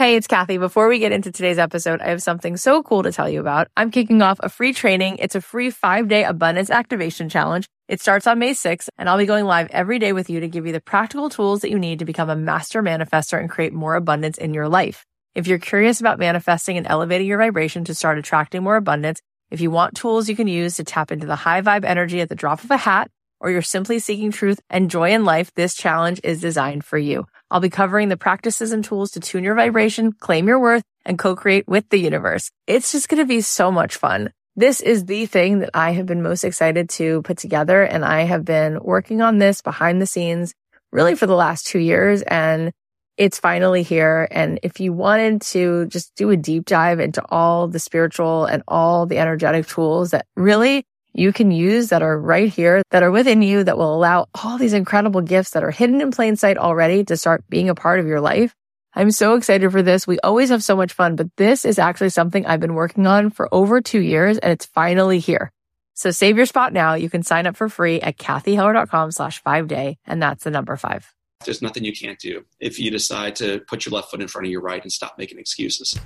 Hey, it's Kathy. Before we get into today's episode, I have something so cool to tell you about. I'm kicking off a free training. It's a free 5-day abundance activation challenge. It starts on May 6th, and I'll be going live every day with you to give you the practical tools that you need to become a master manifestor and create more abundance in your life. If you're curious about manifesting and elevating your vibration to start attracting more abundance, if you want tools you can use to tap into the high vibe energy at the drop of a hat, or you're simply seeking truth and joy in life, this challenge is designed for you. I'll be covering the practices and tools to tune your vibration, claim your worth, and co-create with the universe. It's just going to be so much fun. This is the thing that I have been most excited to put together, and I have been working on this behind the scenes really for the last 2 years, and it's finally here. And if you wanted to just do a deep dive into all the spiritual and all the energetic tools that really you can use that are right here, that are within you, that will allow all these incredible gifts that are hidden in plain sight already to start being a part of your life. I'm so excited for this. We always have so much fun, but this is actually something I've been working on for over 2 years, and it's finally here. So save your spot now. You can sign up for free at kathyheller.com/5day, and that's the number 5. There's nothing you can't do if you decide to put your left foot in front of your right and stop making excuses.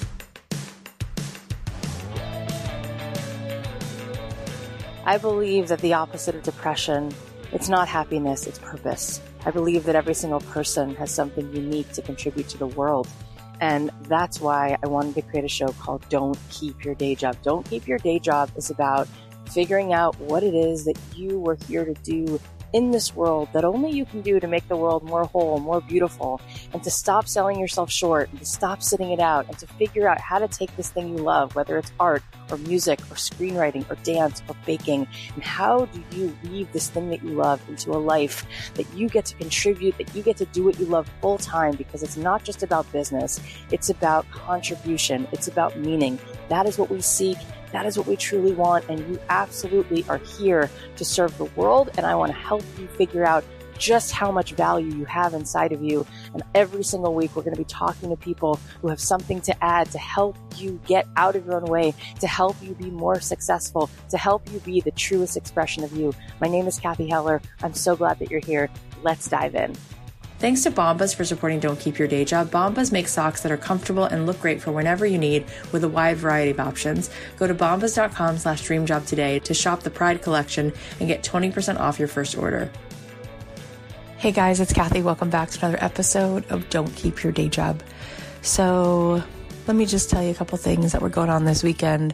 I believe that the opposite of depression, it's not happiness, it's purpose. I believe that every single person has something unique to contribute to the world. And that's why I wanted to create a show called Don't Keep Your Day Job. Don't Keep Your Day Job is about figuring out what it is that you were here to do in this world that only you can do to make the world more whole, more beautiful, and to stop selling yourself short, and to stop sitting it out, and to figure out how to take this thing you love, whether it's art or music or screenwriting or dance or baking, and how do you weave this thing that you love into a life that you get to contribute, that you get to do what you love full time, because it's not just about business, it's about contribution, it's about meaning. That is what we seek. That is what we truly want, and you absolutely are here to serve the world, and I want to help you figure out just how much value you have inside of you. And every single week, we're going to be talking to people who have something to add to help you get out of your own way, to help you be more successful, to help you be the truest expression of you. My name is Kathy Heller. I'm so glad that you're here. Let's dive in. Thanks to Bombas for supporting Don't Keep Your Day Job. Bombas makes socks that are comfortable and look great for whenever you need, with a wide variety of options. Go to bombas.com/dreamjob today to shop the Pride collection and get 20% off your first order. Hey guys, it's Kathy. Welcome back to another episode of Don't Keep Your Day Job. So let me just tell you a couple things that were going on this weekend.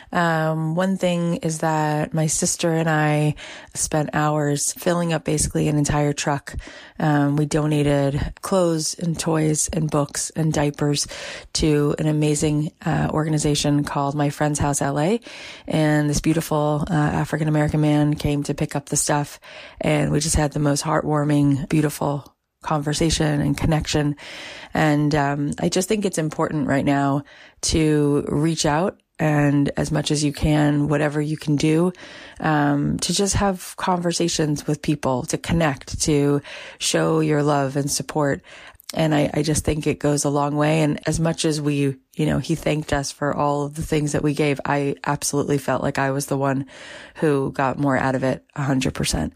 One thing is that my sister and I spent hours filling up basically an entire truck. We donated clothes and toys and books and diapers to an amazing organization called My Friend's House LA. And this beautiful African-American man came to pick up the stuff. And we just had the most heartwarming, beautiful conversation and connection. And I just think it's important right now to reach out, and as much as you can, whatever you can do, to just have conversations with people, to connect, to show your love and support. And I just think it goes a long way. And as much as we, he thanked us for all of the things that we gave, I absolutely felt like I was the one who got more out of it 100%.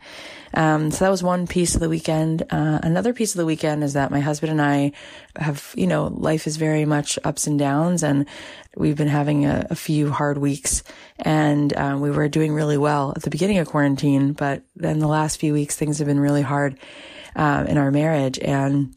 So that was one piece of the weekend. Another piece of the weekend is that my husband and I have, life is very much ups and downs, and we've been having a few hard weeks, and we were doing really well at the beginning of quarantine, but then the last few weeks, things have been really hard in our marriage. And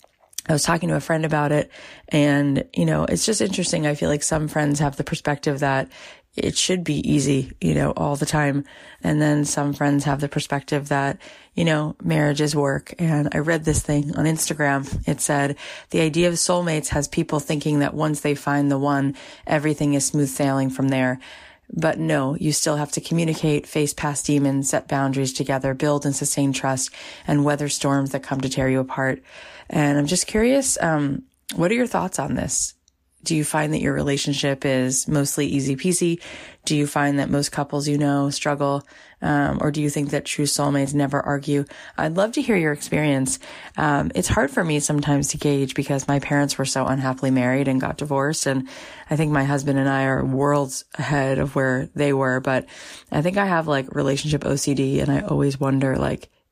I was talking to a friend about it, and, it's just interesting. I feel like some friends have the perspective that it should be easy, all the time. And then some friends have the perspective that, marriage is work. And I read this thing on Instagram. It said, the idea of soulmates has people thinking that once they find the one, everything is smooth sailing from there. But no, you still have to communicate, face past demons, set boundaries together, build and sustain trust, and weather storms that come to tear you apart. And I'm just curious, what are your thoughts on this? Do you find that your relationship is mostly easy peasy? Do you find that most couples struggle? Or do you think that true soulmates never argue? I'd love to hear your experience. It's hard for me sometimes to gauge because my parents were so unhappily married and got divorced. And I think my husband and I are worlds ahead of where they were. But I think I have relationship OCD, and I always wonder,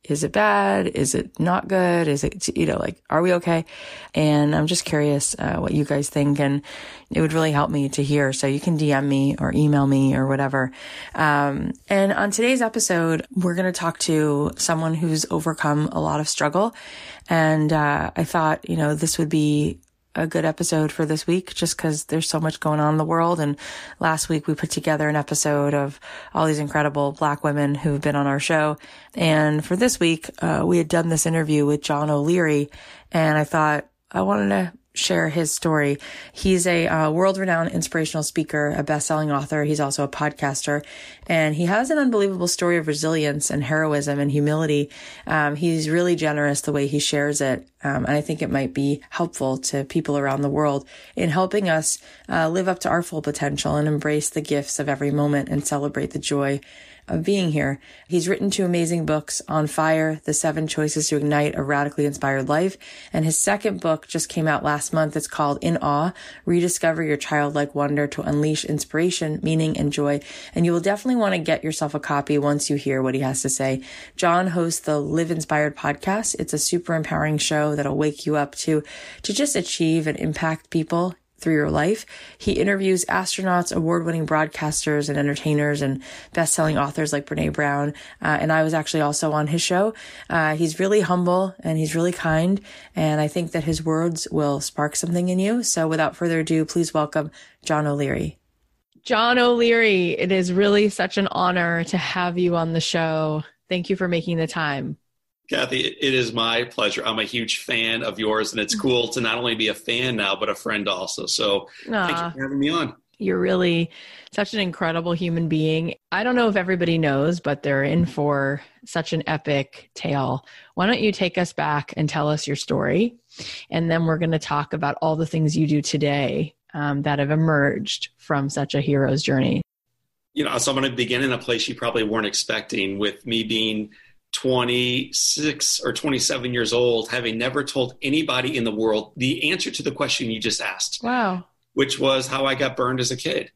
Is it bad? Is it not good? Is it, like, are we okay? And I'm just curious what you guys think, and it would really help me to hear. So you can DM me or email me or whatever. And on today's episode, we're going to talk to someone who's overcome a lot of struggle. And I thought, this would be a good episode for this week, just because there's so much going on in the world. And last week we put together an episode of all these incredible Black women who've been on our show. And for this week, we had done this interview with John O'Leary, and I thought I wanted to share his story. He's a world-renowned inspirational speaker, a best-selling author. He's also a podcaster, and he has an unbelievable story of resilience and heroism and humility. He's really generous the way he shares it, and I think it might be helpful to people around the world in helping us live up to our full potential and embrace the gifts of every moment and celebrate the joy of being here. He's written 2 amazing books, On Fire, The 7 Choices to Ignite a Radically Inspired Life. And his second book just came out last month. It's called In Awe, Rediscover Your Childlike Wonder to Unleash Inspiration, Meaning, and Joy. And you will definitely want to get yourself a copy once you hear what he has to say. John hosts the Live Inspired podcast. It's a super empowering show that'll wake you up to just achieve and impact people through your life. He interviews astronauts, award-winning broadcasters and entertainers, and best-selling authors like Brene Brown. And I was actually also on his show. He's really humble and he's really kind. And I think that his words will spark something in you. So without further ado, please welcome John O'Leary. John O'Leary, it is really such an honor to have you on the show. Thank you for making the time. Kathy, it is my pleasure. I'm a huge fan of yours, and it's cool to not only be a fan now, but a friend also. So thank you for having me on. You're really such an incredible human being. I don't know if everybody knows, but they're in for such an epic tale. Why don't you take us back and tell us your story? And then we're going to talk about all the things you do today that have emerged from such a hero's journey. So I'm going to begin in a place you probably weren't expecting, with me being 26 or 27 years old, having never told anybody in the world the answer to the question you just asked. Wow. Which was how I got burned as a kid.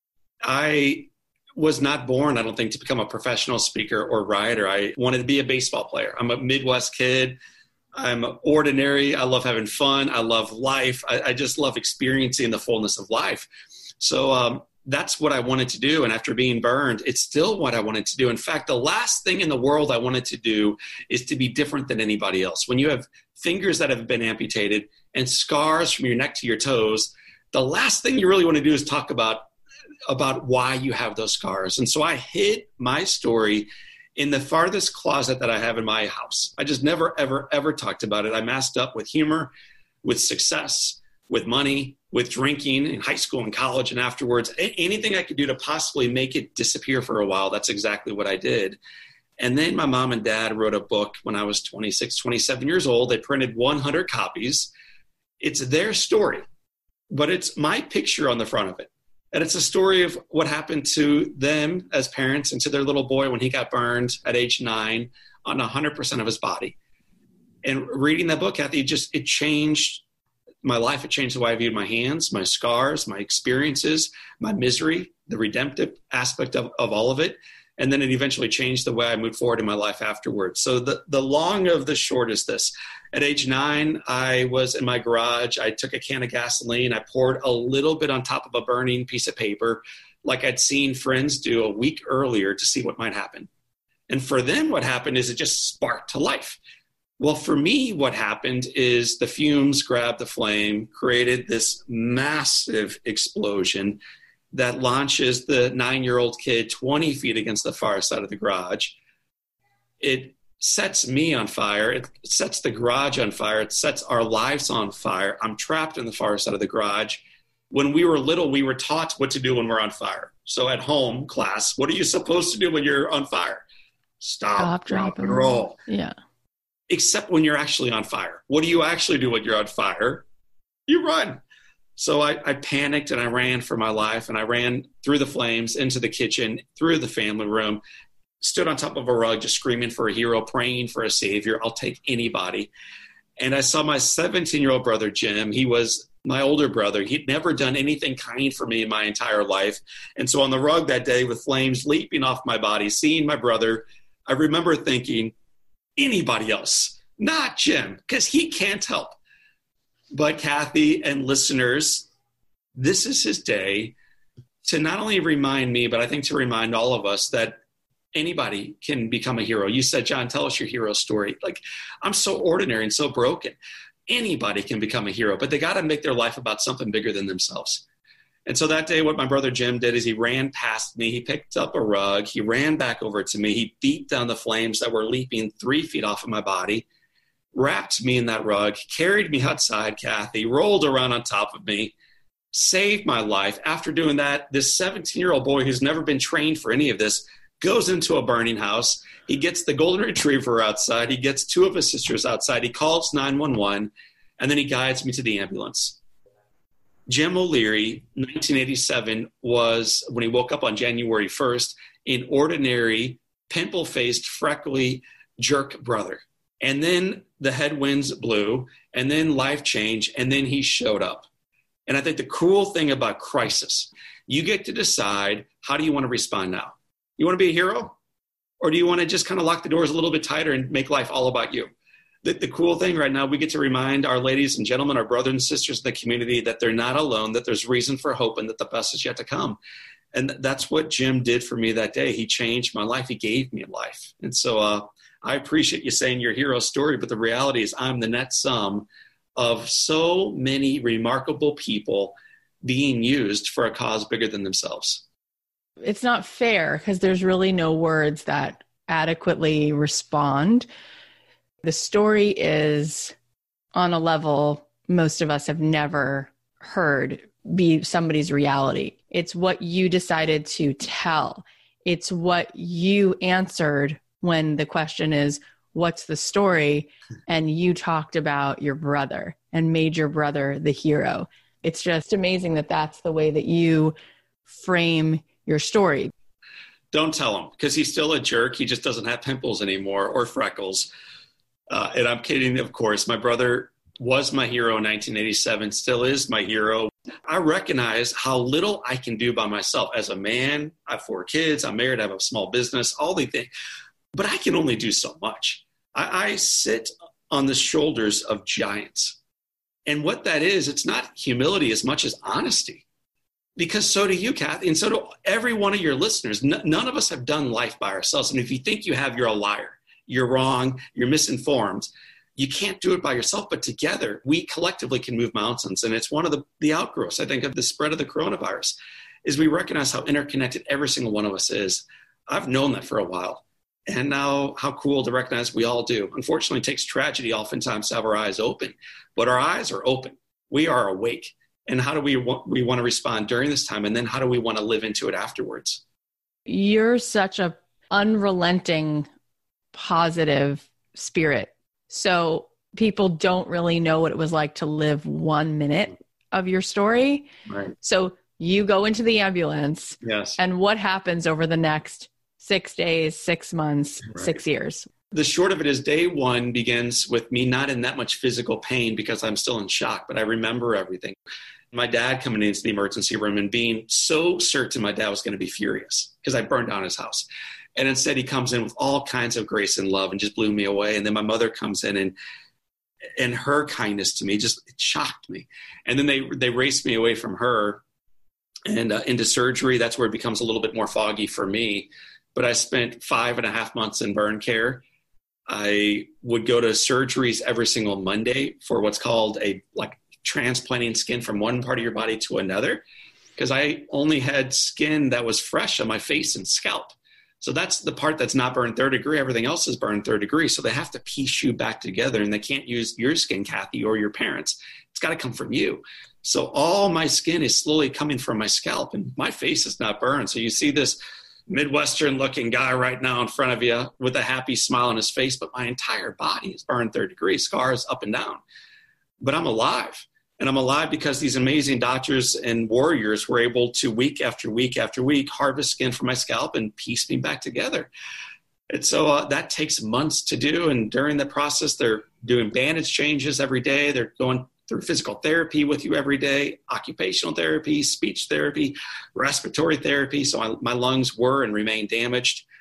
I was not born, I don't think, to become a professional speaker or writer. I wanted to be a baseball player. I'm a Midwest kid. I'm ordinary. I love having fun. I love life. I just love experiencing the fullness of life. So that's what I wanted to do. And after being burned, it's still what I wanted to do. In fact, the last thing in the world I wanted to do is to be different than anybody else. When you have fingers that have been amputated and scars from your neck to your toes, the last thing you really want to do is talk about why you have those scars. And so I hid my story in the farthest closet that I have in my house. I just never, ever, ever talked about it. I masked up with humor, with success, with money, with drinking in high school and college and afterwards. Anything I could do to possibly make it disappear for a while, that's exactly what I did. And then my mom and dad wrote a book when I was 26, 27 years old. They printed 100 copies. It's their story, but it's my picture on the front of it. And it's a story of what happened to them as parents and to their little boy when he got burned at age 9 on 100% of his body. And reading that book, Kathy, it changed my life. It changed the way I viewed my hands, my scars, my experiences, my misery, the redemptive aspect of all of it. And then it eventually changed the way I moved forward in my life afterwards. So the long of the short is this. At age 9, I was in my garage. I took a can of gasoline. I poured a little bit on top of a burning piece of paper, like I'd seen friends do a week earlier to see what might happen. And for them, what happened is it just sparked to life. Well, for me, what happened is the fumes grabbed the flame, created this massive explosion that launches the 9-year-old kid 20 feet against the far side of the garage. It sets me on fire. It sets the garage on fire. It sets our lives on fire. I'm trapped in the far side of the garage. When we were little, we were taught what to do when we're on fire. So at home, class, what are you supposed to do when you're on fire? Stop, drop, and roll. Yeah. Except when you're actually on fire. What do you actually do when you're on fire? You run. So I panicked and I ran for my life, and I ran through the flames into the kitchen, through the family room, stood on top of a rug, just screaming for a hero, praying for a savior. I'll take anybody. And I saw my 17-year-old brother, Jim. He was my older brother. He'd never done anything kind for me in my entire life. And so on the rug that day, with flames leaping off my body, seeing my brother, I remember thinking, anybody else, not Jim, because he can't help. But Kathy and listeners, this is his day to not only remind me, but I think to remind all of us that anybody can become a hero. You said, John, tell us your hero story. Like, I'm so ordinary and so broken. Anybody can become a hero, but they got to make their life about something bigger than themselves. And so that day, what my brother Jim did is he ran past me. He picked up a rug. He ran back over to me. He beat down the flames that were leaping 3 feet off of my body, wrapped me in that rug, carried me outside, Kathy, rolled around on top of me, saved my life. After doing that, this 17-year-old boy who's never been trained for any of this goes into a burning house. He gets the golden retriever outside. He gets 2 of his sisters outside. He calls 911, and then he guides me to the ambulance. Jim O'Leary, 1987, was, when he woke up on January 1st, an ordinary, pimple-faced, freckly jerk brother. And then the headwinds blew, and then life changed, and then he showed up. And I think the cool thing about crisis, you get to decide, how do you want to respond now? You want to be a hero? Or do you want to just kind of lock the doors a little bit tighter and make life all about you? The cool thing right now, we get to remind our ladies and gentlemen, our brothers and sisters in the community, that they're not alone, that there's reason for hope, and that the best is yet to come. And that's what Jim did for me that day. He changed my life. He gave me life. And so I appreciate you saying your hero story, but the reality is I'm the net sum of so many remarkable people being used for a cause bigger than themselves. It's not fair because there's really no words that adequately respond. The story is on a level most of us have never heard be somebody's reality. It's what you decided to tell. It's what you answered when the question is, what's the story? And you talked about your brother and made your brother the hero. It's just amazing that that's the way that you frame your story. Don't tell him, because he's still a jerk. He just doesn't have pimples anymore or freckles. And I'm kidding, of course. My brother was my hero in 1987, still is my hero. I recognize how little I can do by myself. As a man, I have 4 kids, I'm married, I have a small business, all these things. But I can only do so much. I sit on the shoulders of giants. And what that is, it's not humility as much as honesty. Because so do you, Kathy, and so do every one of your listeners. None of us have done life by ourselves. And if you think you have, you're a liar. You're wrong. You're misinformed. You can't do it by yourself, but together we collectively can move mountains. And it's one of the outgrowths, I think, of the spread of the coronavirus, is we recognize how interconnected every single one of us is. I've known that for a while. And now how cool to recognize we all do. Unfortunately, it takes tragedy oftentimes to have our eyes open, but our eyes are open. We are awake. And how do we want to respond during this time? And then how do we want to live into it afterwards? You're such a unrelenting, positive spirit. So people don't really know what it was like to live 1 minute of your story. Right. So you go into the ambulance. Yes. And what happens over the next 6 days, 6 months, Right. 6 years? The short of it is day one begins with me not in that much physical pain because I'm still in shock, but I remember everything. My dad coming into the emergency room and being so certain my dad was going to be furious because I burned down his house. And instead he comes in with all kinds of grace and love and just blew me away. And then my mother comes in and her kindness to me just shocked me. And then they raced me away from her and into surgery. That's where it becomes a little bit more foggy for me. But I spent 5.5 months in burn care. I would go to surgeries every single Monday for what's called transplanting skin from one part of your body to another, because I only had skin that was fresh on my face and scalp. So that's the part that's not burned 3rd degree. Everything else is burned 3rd degree. So they have to piece you back together, and they can't use your skin, Kathy, or your parents. It's got to come from you. So all my skin is slowly coming from my scalp, and my face is not burned. So you see this Midwestern looking guy right now in front of you with a happy smile on his face, but my entire body is burned 3rd degree, scars up and down. But I'm alive. And I'm alive because these amazing doctors and warriors were able to, week after week after week, harvest skin from my scalp and piece me back together. And so that takes months to do. And during the process, they're doing bandage changes every day. They're going through physical therapy with you every day, occupational therapy, speech therapy, respiratory therapy. So my lungs were and remain damaged.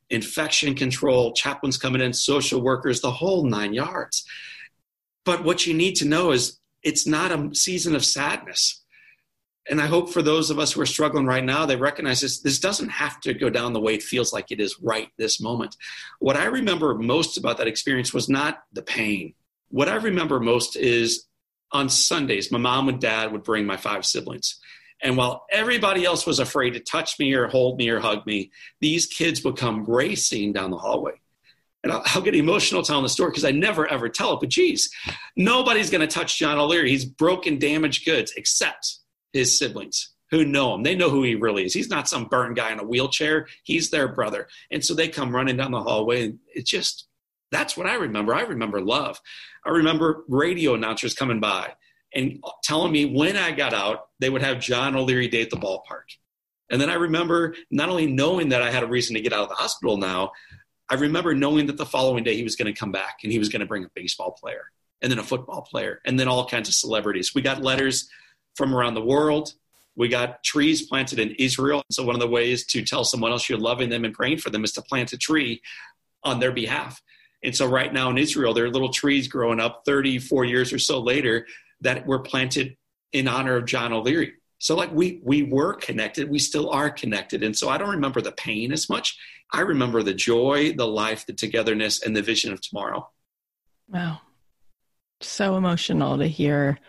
infection control, chaplains coming in, social workers, the whole 9 yards. But what you need to know is it's not a season of sadness. And I hope for those of us who are struggling right now, they recognize this doesn't have to go down the way it feels like it is right this moment. What I remember most about that experience was not the pain. What I remember most is on Sundays, my mom and dad would bring my 5 siblings. And while everybody else was afraid to touch me or hold me or hug me, these kids would come racing down the hallway. And I'll get emotional telling the story because I never, ever tell it. But geez, nobody's going to touch John O'Leary. He's broken, damaged goods, except his siblings who know him. They know who he really is. He's not some burned guy in a wheelchair. He's their brother. And so they come running down the hallway. And it's just, that's what I remember. I remember love. I remember radio announcers coming by and telling me when I got out, they would have John O'Leary Day at the ballpark. And then I remember not only knowing that I had a reason to get out of the hospital now, I remember knowing that the following day he was going to come back and he was going to bring a baseball player and then a football player and then all kinds of celebrities. We got letters from around the world. We got trees planted in Israel. So one of the ways to tell someone else you're loving them and praying for them is to plant a tree on their behalf. And so right now in Israel, there are little trees growing up 34 years or so later that were planted in honor of John O'Leary. So like we were connected, we still are connected. And so I don't remember the pain as much. I remember the joy, the life, the togetherness, and the vision of tomorrow. Wow. So emotional to hear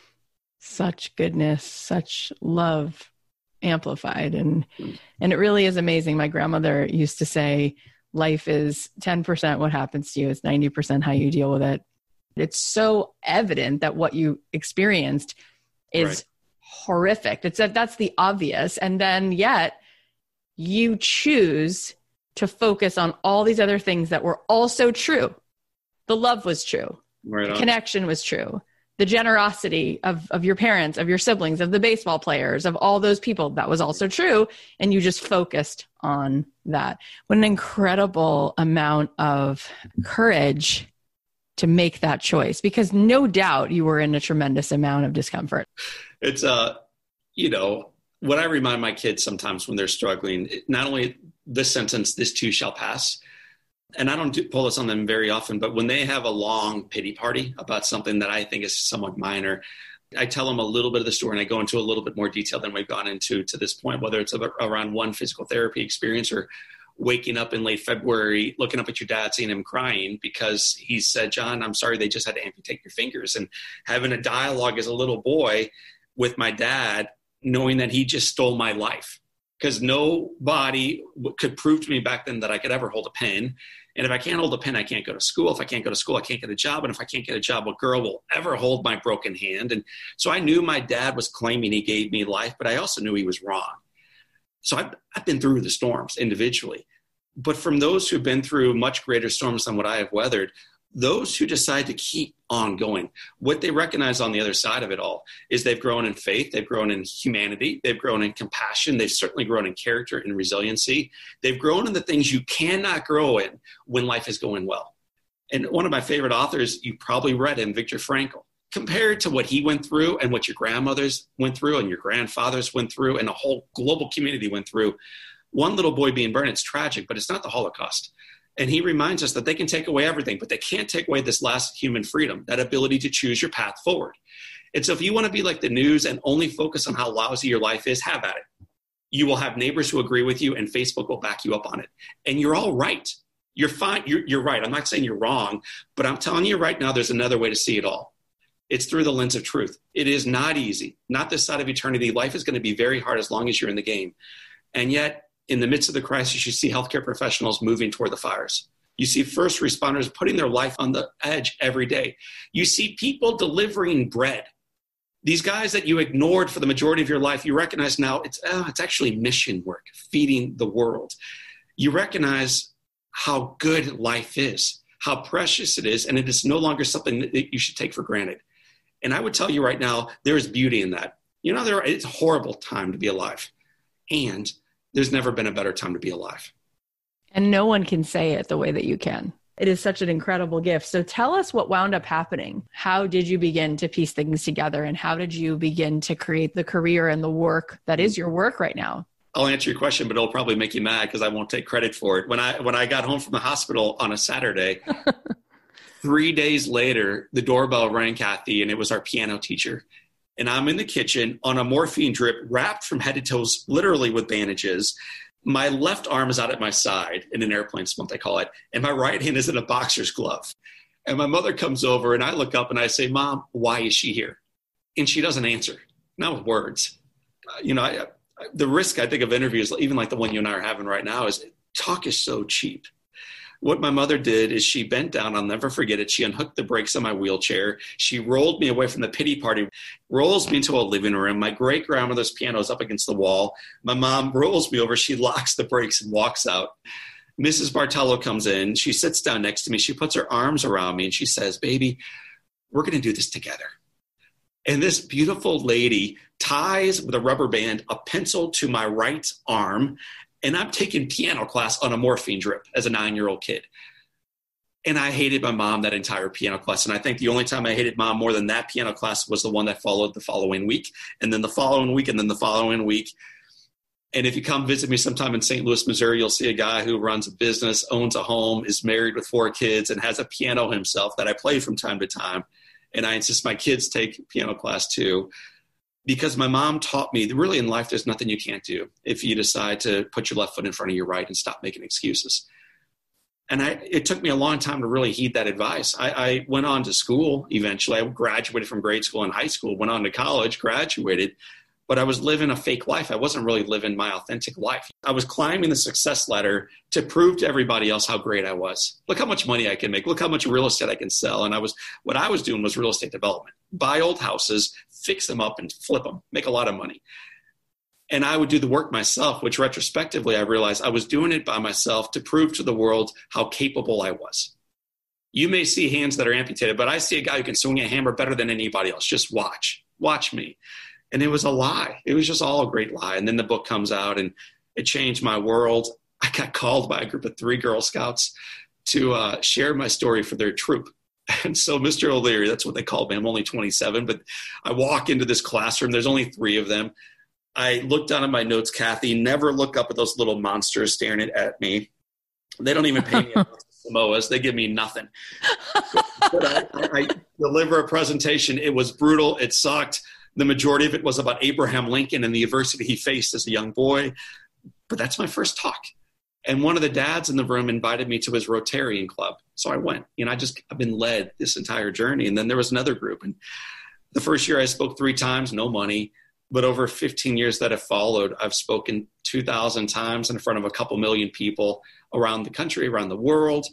such goodness, such love amplified. And it really is amazing. My grandmother used to say, life is 10% what happens to you. It's 90% how you deal with it. It's so evident that what you experienced is horrific. That's the obvious. And then yet you choose to focus on all these other things that were also true. The love was true. Right on. The connection was true. The generosity of your parents, of your siblings, of the baseball players, of all those people, that was also true. And you just focused on that. What an incredible amount of courage to make that choice, because no doubt you were in a tremendous amount of discomfort. It's, what I remind my kids sometimes when they're struggling, not only this sentence, this too shall pass, and I don't pull this on them very often, but when they have a long pity party about something that I think is somewhat minor, I tell them a little bit of the story and I go into a little bit more detail than we've gone into to this point, whether it's around one physical therapy experience or waking up in late February, looking up at your dad, seeing him crying because he said, John, I'm sorry, they just had to amputate your fingers. And having a dialogue as a little boy with my dad, knowing that he just stole my life because nobody could prove to me back then that I could ever hold a pen. And if I can't hold a pen, I can't go to school. If I can't go to school, I can't get a job. And if I can't get a job, what girl will ever hold my broken hand? And so I knew my dad was claiming he gave me life, but I also knew he was wrong. So I've been through the storms individually. But from those who've been through much greater storms than what I have weathered, those who decide to keep on going, what they recognize on the other side of it all is they've grown in faith, they've grown in humanity, they've grown in compassion, they've certainly grown in character and resiliency. They've grown in the things you cannot grow in when life is going well. And one of my favorite authors, you probably read him, Viktor Frankl. Compared to what he went through and what your grandmothers went through and your grandfathers went through and the whole global community went through, one little boy being burned, it's tragic, but it's not the Holocaust. And he reminds us that they can take away everything, but they can't take away this last human freedom, that ability to choose your path forward. And so if you want to be like the news and only focus on how lousy your life is, have at it. You will have neighbors who agree with you and Facebook will back you up on it. And you're all right. You're fine. You're right. I'm not saying you're wrong, but I'm telling you right now, there's another way to see it all. It's through the lens of truth. It is not easy. Not this side of eternity. Life is going to be very hard as long as you're in the game. And yet, in the midst of the crisis, you see healthcare professionals moving toward the fires. You see first responders putting their life on the edge every day. You see people delivering bread. These guys that you ignored for the majority of your life, you recognize now it's actually mission work, feeding the world. You recognize how good life is, how precious it is, and it is no longer something that you should take for granted. And I would tell you right now, there is beauty in that. It's a horrible time to be alive. And there's never been a better time to be alive. And no one can say it the way that you can. It is such an incredible gift. So tell us what wound up happening. How did you begin to piece things together? And how did you begin to create the career and the work that is your work right now? I'll answer your question, but it'll probably make you mad because I won't take credit for it. When I got home from the hospital on a Saturday, 3 days later, the doorbell rang, Kathy, and it was our piano teacher. And I'm in the kitchen on a morphine drip, wrapped from head to toes, literally with bandages. My left arm is out at my side in an airplane splint, I call it, and my right hand is in a boxer's glove. And my mother comes over, and I look up and I say, Mom, why is she here? And she doesn't answer, not with words. The risk, I think, of interviews, even like the one you and I are having right now, is talk is so cheap. What my mother did is she bent down. I'll never forget it. She unhooked the brakes on my wheelchair. She rolled me away from the pity party, rolls me into a living room. My great-grandmother's piano is up against the wall. My mom rolls me over. She locks the brakes and walks out. Mrs. Bartello comes in. She sits down next to me. She puts her arms around me, and she says, baby, we're going to do this together. And this beautiful lady ties with a rubber band a pencil to my right arm, and I'm taking piano class on a morphine drip as a 9-year-old kid. And I hated my mom that entire piano class. And I think the only time I hated Mom more than that piano class was the one that followed the following week, and then the following week, and then the following week. And if you come visit me sometime in St. Louis, Missouri, you'll see a guy who runs a business, owns a home, is married with 4 kids, and has a piano himself that I play from time to time. And I insist my kids take piano class too, because my mom taught me that really in life, there's nothing you can't do if you decide to put your left foot in front of your right and stop making excuses. And it took me a long time to really heed that advice. I went on to school eventually. I graduated from grade school and high school, went on to college, graduated, but I was living a fake life. I wasn't really living my authentic life. I was climbing the success ladder to prove to everybody else how great I was. Look how much money I can make. Look how much real estate I can sell. And what I was doing was real estate development. Buy old houses, fix them up and flip them, make a lot of money. And I would do the work myself, which retrospectively I realized I was doing it by myself to prove to the world how capable I was. You may see hands that are amputated, but I see a guy who can swing a hammer better than anybody else. Just watch me. And it was a lie. It was just all a great lie. And then the book comes out and it changed my world. I got called by a group of 3 Girl Scouts to share my story for their troop. And so Mr. O'Leary, that's what they called me. I'm only 27, but I walk into this classroom. There's only 3 of them. I look down at my notes, Kathy, never look up at those little monsters staring at me. They don't even pay me Samoas. They give me nothing. But I deliver a presentation. It was brutal. It sucked. The majority of it was about Abraham Lincoln and the adversity he faced as a young boy. But that's my first talk. And one of the dads in the room invited me to his Rotarian club. So I went. I've been led this entire journey. And then there was another group. And the first year I spoke 3 times, no money. But over 15 years that have followed, I've spoken 2,000 times in front of a couple million people around the country, around the world,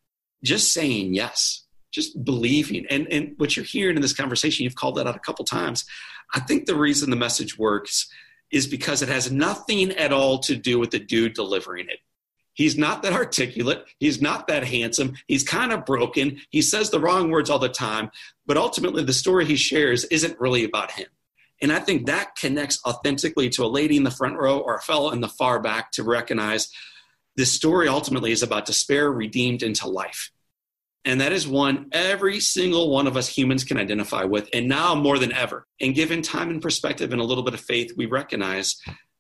just saying yes. Just believing. And what you're hearing in this conversation, you've called that out a couple times. I think the reason the message works is because it has nothing at all to do with the dude delivering it. He's not that articulate. He's not that handsome. He's kind of broken. He says the wrong words all the time. But ultimately, the story he shares isn't really about him. And I think that connects authentically to a lady in the front row or a fellow in the far back to recognize this story ultimately is about despair redeemed into life. And that is one every single one of us humans can identify with. And now more than ever, and given time and perspective and a little bit of faith, we recognize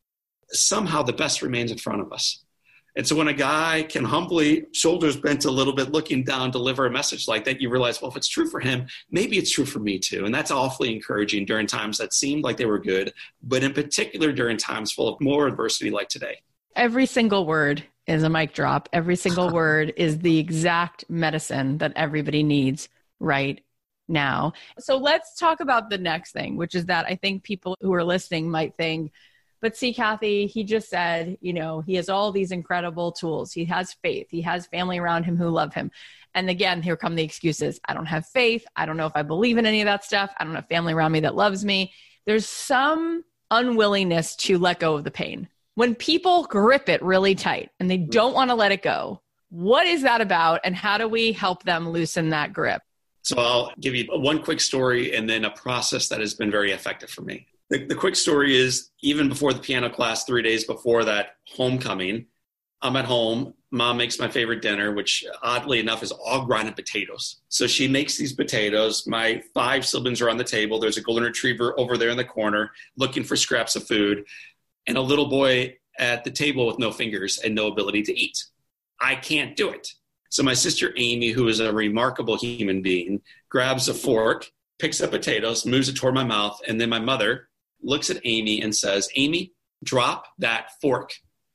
somehow the best remains in front of us. And so when a guy can humbly, shoulders bent a little bit, looking down, deliver a message like that, you realize, well, if it's true for him, maybe it's true for me too. And that's awfully encouraging during times that seemed like they were good, but in particular during times full of more adversity like today. Every single word is a mic drop. Every single word is the exact medicine that everybody needs right now. So let's talk about the next thing, which is that I think people who are listening might think, but see, Kathy, he just said, he has all these incredible tools. He has faith. He has family around him who love him. And again, here come the excuses. I don't have faith. I don't know if I believe in any of that stuff. I don't have family around me that loves me. There's some unwillingness to let go of the pain. When people grip it really tight and they don't want to let it go, what is that about? And how do we help them loosen that grip? So I'll give you one quick story and then a process that has been very effective for me. The quick story is even before the piano class, 3 days before that homecoming, I'm at home. Mom makes my favorite dinner, which oddly enough is all grinded potatoes. So she makes these potatoes. My 5 siblings are on the table. There's a golden retriever over there in the corner looking for scraps of food. And a little boy at the table with no fingers and no ability to eat. I can't do it. So my sister Amy, who is a remarkable human being, grabs a fork, picks up potatoes, moves it toward my mouth, and then my mother looks at Amy and says, Amy, drop that fork.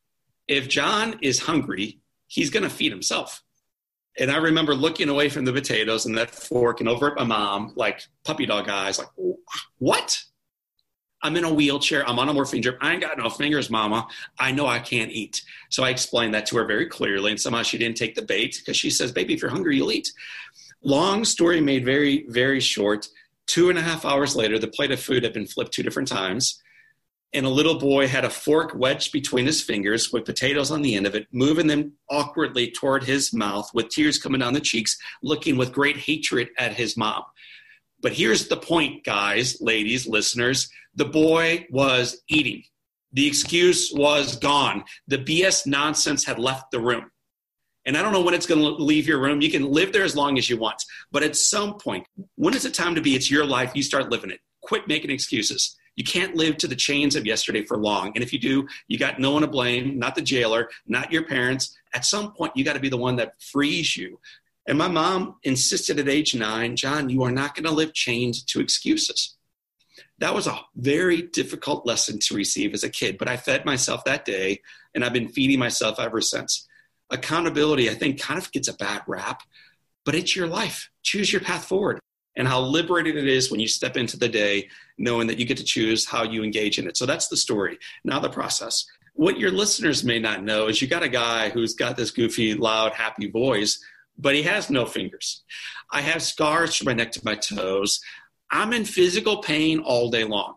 If John is hungry, he's going to feed himself. And I remember looking away from the potatoes and that fork and over at my mom, like puppy dog eyes, like, what? I'm in a wheelchair. I'm on a morphine drip. I ain't got no fingers, mama. I know I can't eat. So I explained that to her very clearly. And somehow she didn't take the bait because she says, baby, if you're hungry, you'll eat. Long story made very, very short. 2.5 hours later, the plate of food had been flipped 2 different times. And a little boy had a fork wedged between his fingers with potatoes on the end of it, moving them awkwardly toward his mouth with tears coming down the cheeks, looking with great hatred at his mom. But here's the point, guys, ladies, listeners. The boy was eating. The excuse was gone. The BS nonsense had left the room. And I don't know when it's going to leave your room. You can live there as long as you want. But at some point, when is it time to be? It's your life. You start living it. Quit making excuses. You can't live to the chains of yesterday for long. And if you do, you got no one to blame, not the jailer, not your parents. At some point, you got to be the one that frees you. And my mom insisted at age 9, John, you are not going to live chained to excuses. That was a very difficult lesson to receive as a kid, but I fed myself that day, and I've been feeding myself ever since. Accountability, I think, kind of gets a bad rap, but it's your life. Choose your path forward. And how liberating it is when you step into the day knowing that you get to choose how you engage in it. So that's the story. Now the process. What your listeners may not know is you got a guy who's got this goofy, loud, happy voice, but he has no fingers. I have scars from my neck to my toes. I'm in physical pain all day long.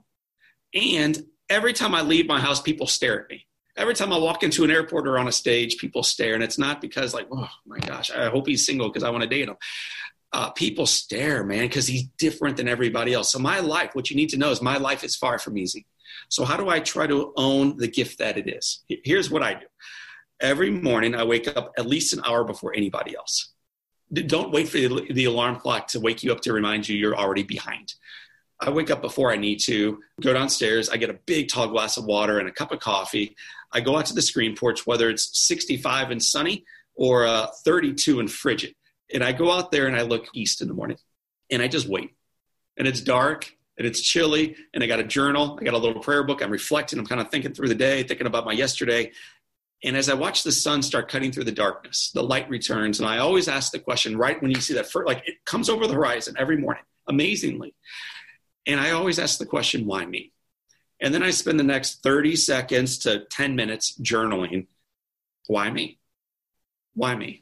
And every time I leave my house, people stare at me. Every time I walk into an airport or on a stage, people stare. And it's not because like, oh my gosh, I hope he's single because I want to date him. People stare, man, because he's different than everybody else. So my life, what you need to know is my life is far from easy. So how do I try to own the gift that it is? Here's what I do. Every morning, I wake up at least an hour before anybody else. Don't wait for the alarm clock to wake you up to remind you you're already behind. I wake up before I need to, go downstairs. I get a big tall glass of water and a cup of coffee. I go out to the screen porch, whether it's 65 and sunny or 32 and frigid. And I go out there and I look east in the morning and I just wait. And it's dark and it's chilly and I got a journal. I got a little prayer book. I'm reflecting. I'm kind of thinking through the day, thinking about my yesterday. And as I watch the sun start cutting through the darkness, the light returns. And I always ask the question right when you see that, like it comes over the horizon every morning, amazingly. And I always ask the question, why me? And then I spend the next 30 seconds to 10 minutes journaling. Why me? Why me?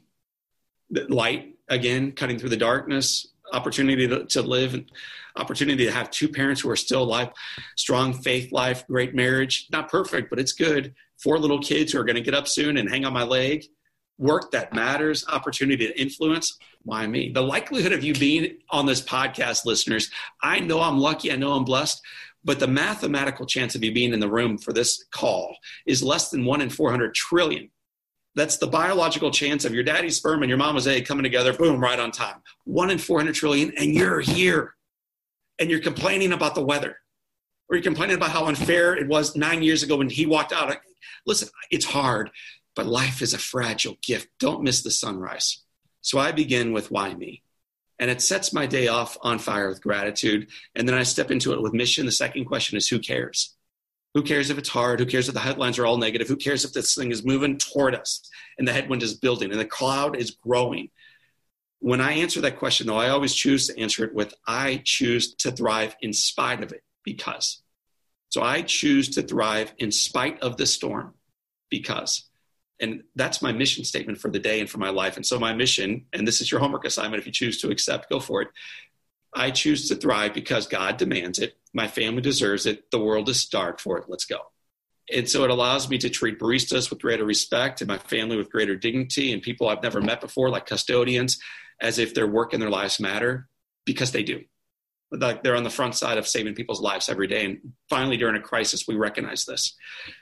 The light, again, cutting through the darkness, opportunity to live, opportunity to have 2 parents who are still alive, strong faith life, great marriage, not perfect, but it's good. 4 little kids who are going to get up soon and hang on my leg, work that matters, opportunity to influence. Why me? The likelihood of you being on this podcast, listeners, I know I'm lucky, I know I'm blessed, but the mathematical chance of you being in the room for this call is less than 1 in 400 trillion. That's the biological chance of your daddy's sperm and your mama's egg coming together, boom, right on time. 1 in 400 trillion, and you're here. And you're complaining about the weather. Or you're complaining about how unfair it was 9 years ago when he walked out. Listen, it's hard, but life is a fragile gift. Don't miss the sunrise. So I begin with why me? And it sets my day off on fire with gratitude. And then I step into it with mission. The second question is, who cares? Who cares if it's hard? Who cares if the headlines are all negative? Who cares if this thing is moving toward us and the headwind is building and the cloud is growing? When I answer that question, though, I always choose to answer it with, I choose to thrive in spite of it because. So I choose to thrive in spite of the storm because. And that's my mission statement for the day and for my life. And so my mission, and this is your homework assignment, if you choose to accept, go for it. I choose to thrive because God demands it. My family deserves it. The world is starved for it. Let's go. And so it allows me to treat baristas with greater respect and my family with greater dignity and people I've never met before, like custodians, as if their work and their lives matter, because they do. Like they're on the front side of saving people's lives every day. And finally, during a crisis, we recognize this.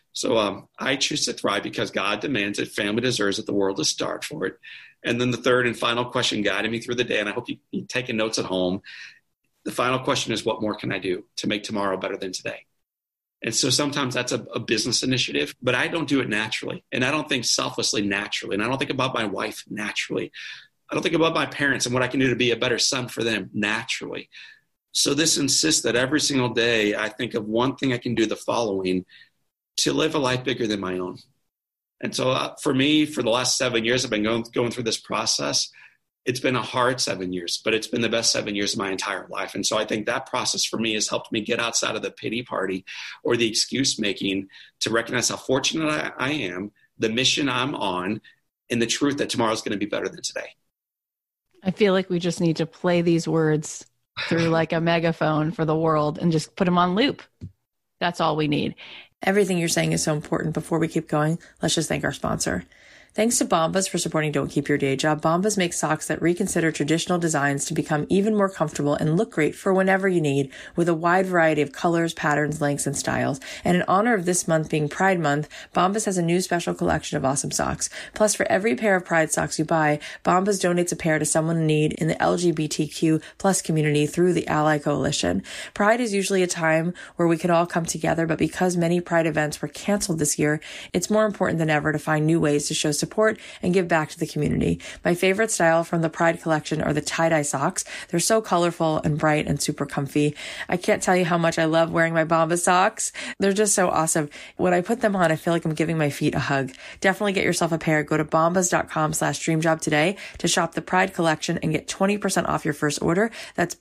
So I choose to thrive because God demands it. Family deserves it. The world is starved for it. And then the third and final question guided me through the day, and I hope you're taking notes at home. The final question is, what more can I do to make tomorrow better than today? And so sometimes that's a business initiative, but I don't do it naturally. And I don't think selflessly naturally. And I don't think about my wife naturally. I don't think about my parents and what I can do to be a better son for them naturally. So this insists that every single day I think of one thing I can do the following to live a life bigger than my own. And so for me, for the last 7 years, I've been going through this process. It's been a hard 7 years, but it's been the best 7 years of my entire life. And so I think that process for me has helped me get outside of the pity party or the excuse making to recognize how fortunate I am, the mission I'm on, and the truth that tomorrow is going to be better than today. I feel like we just need to play these words through like a megaphone for the world and just put them on loop. That's all we need. Everything you're saying is so important. Before we keep going, let's just thank our sponsor. Thanks to Bombas for supporting Don't Keep Your Day Job. Bombas makes socks that reconsider traditional designs to become even more comfortable and look great for whenever you need, with a wide variety of colors, patterns, lengths, and styles. And in honor of this month being Pride Month, Bombas has a new special collection of awesome socks. Plus, for every pair of Pride socks you buy, Bombas donates a pair to someone in need in the LGBTQ plus community through the Ally Coalition. Pride is usually a time where we could all come together, but because many Pride events were canceled this year, it's more important than ever to find new ways to show support and give back to the community. My favorite style from the Pride collection are the tie-dye socks. They're so colorful and bright and super comfy. I can't tell you how much I love wearing my Bombas socks. They're just so awesome. When I put them on, I feel like I'm giving my feet a hug. Definitely get yourself a pair. Go to bombas.com/dreamjob today to shop the Pride collection and get 20% off your first order. That's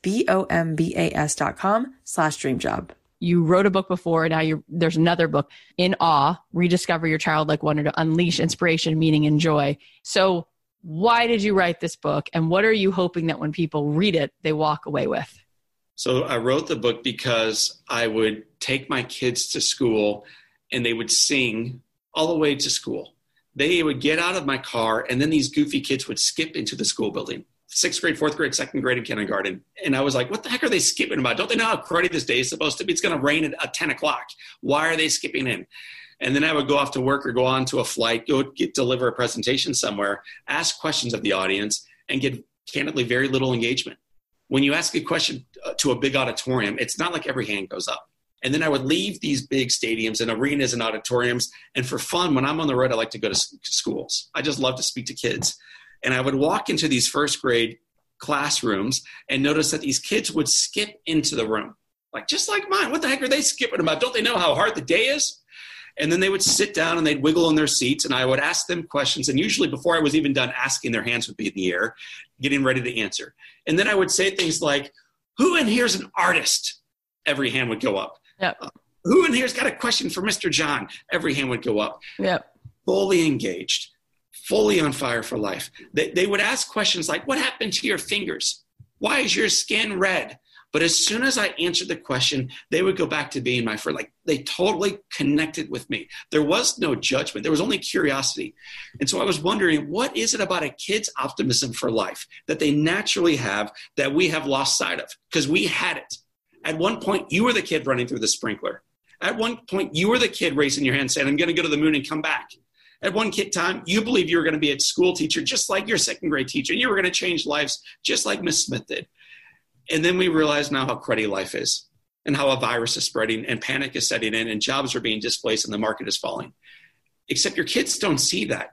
bombas.com/dreamjob. You wrote a book before. Now there's another book, In Awe, Rediscover Your Childlike Wonder to Unleash Inspiration, Meaning, and Joy. So why did you write this book? And what are you hoping that when people read it, they walk away with? So I wrote the book because I would take my kids to school and they would sing all the way to school. They would get out of my car and then these goofy kids would skip into the school building. 6th grade, 4th grade, 2nd grade, and kindergarten. And I was like, what the heck are they skipping about? Don't they know how cruddy this day is supposed to be? It's going to rain at 10 o'clock. Why are they skipping in? And then I would go off to work or go on to a flight, deliver a presentation somewhere, ask questions of the audience, and get candidly very little engagement. When you ask a question to a big auditorium, it's not like every hand goes up. And then I would leave these big stadiums and arenas and auditoriums. And for fun, when I'm on the road, I like to go to schools. I just love to speak to kids. And I would walk into these 1st grade classrooms and notice that these kids would skip into the room. Like, just like mine. What the heck are they skipping about? Don't they know how hard the day is? And then they would sit down and they'd wiggle in their seats. And I would ask them questions. And usually before I was even done asking, their hands would be in the air, getting ready to answer. And then I would say things like, who in here's an artist? Every hand would go up. Yep. Who in here's got a question for Mr. John? Every hand would go up. Yep. Fully engaged. Fully on fire for life. They would ask questions like, what happened to your fingers? Why is your skin red? But as soon as I answered the question, they would go back to being my friend. Like, they totally connected with me. There was no judgment. There was only curiosity. And so I was wondering, what is it about a kid's optimism for life that they naturally have that we have lost sight of? Because we had it. At one point, you were the kid running through the sprinkler. At one point, you were the kid raising your hand saying, I'm going to go to the moon and come back. At one time, you believed you were going to be a school teacher just like your 2nd grade teacher. You were going to change lives just like Miss Smith did. And then we realize now how cruddy life is and how a virus is spreading and panic is setting in and jobs are being displaced and the market is falling. Except your kids don't see that.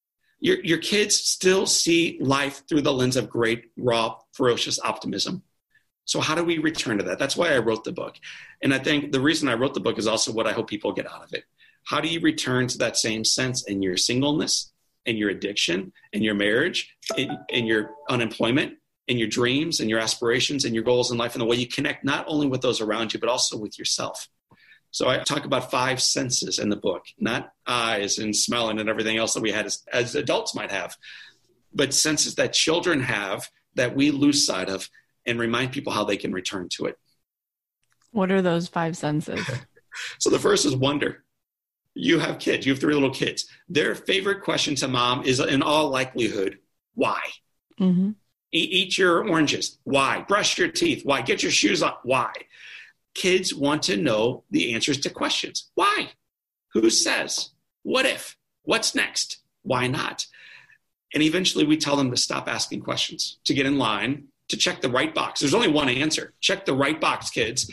Your kids still see life through the lens of great, raw, ferocious optimism. So how do we return to that? That's why I wrote the book. And I think the reason I wrote the book is also what I hope people get out of it. How do you return to that same sense in your singleness, in your addiction, in your marriage, in your unemployment, in your dreams, and your aspirations, and your goals in life, and the way you connect not only with those around you, but also with yourself? So I talk about 5 senses in the book, not eyes and smelling and everything else that we had as adults might have, but senses that children have that we lose sight of, and remind people how they can return to it. What are those 5 senses? So the first is wonder. You have kids. You have 3 little kids. Their favorite question to mom is, in all likelihood, why? Mm-hmm. Eat your oranges. Why? Brush your teeth. Why? Get your shoes on. Why? Kids want to know the answers to questions. Why? Who says? What if? What's next? Why not? And eventually we tell them to stop asking questions, to get in line, to check the right box. There's only one answer. Check the right box, kids.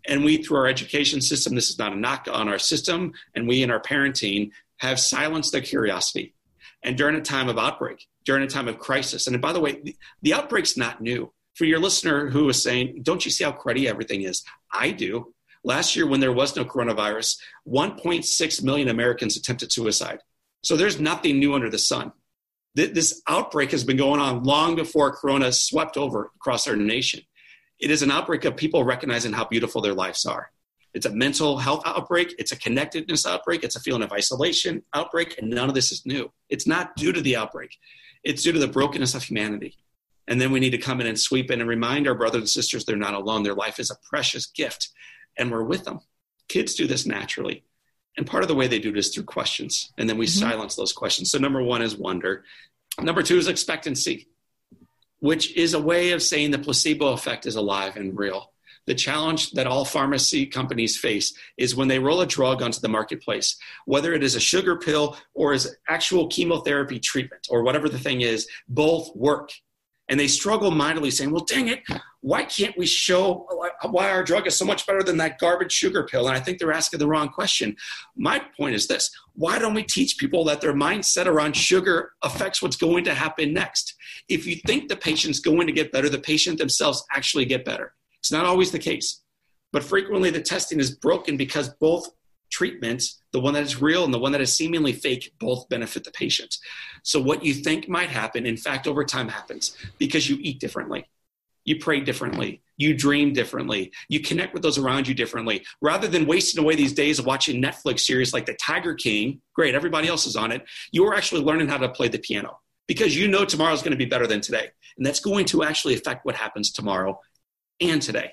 And we, through our education system, this is not a knock on our system, and we in our parenting have silenced their curiosity. And during a time of outbreak, during a time of crisis, and by the way, the outbreak's not new. For your listener who was saying, don't you see how cruddy everything is? I do. Last year, when there was no coronavirus, 1.6 million Americans attempted suicide. So there's nothing new under the sun. This outbreak has been going on long before Corona swept over across our nation. It is an outbreak of people recognizing how beautiful their lives are. It's a mental health outbreak. It's a connectedness outbreak. It's a feeling of isolation outbreak. And none of this is new. It's not due to the outbreak. It's due to the brokenness of humanity. And then we need to come in and sweep in and remind our brothers and sisters they're not alone. Their life is a precious gift, and we're with them. Kids do this naturally. And part of the way they do it is through questions. And then we silence those questions. So number one is wonder. Number two is expectancy, which is a way of saying the placebo effect is alive and real. The challenge that all pharmacy companies face is when they roll a drug onto the marketplace, whether it is a sugar pill or is actual chemotherapy treatment or whatever the thing is, both work. And they struggle mightily saying, well, dang it, why can't we show why our drug is so much better than that garbage sugar pill? And I think they're asking the wrong question. My point is this: why don't we teach people that their mindset around sugar affects what's going to happen next? If you think the patient's going to get better, the patient themselves actually get better. It's not always the case, but frequently the testing is broken because both treatments, the one that is real and the one that is seemingly fake, both benefit the patient. So what you think might happen, in fact, over time happens because you eat differently. You pray differently. You dream differently. You connect with those around you differently. Rather than wasting away these days of watching Netflix series like The Tiger King, great, everybody else is on it, you are actually learning how to play the piano because you know tomorrow is going to be better than today. And that's going to actually affect what happens tomorrow and today.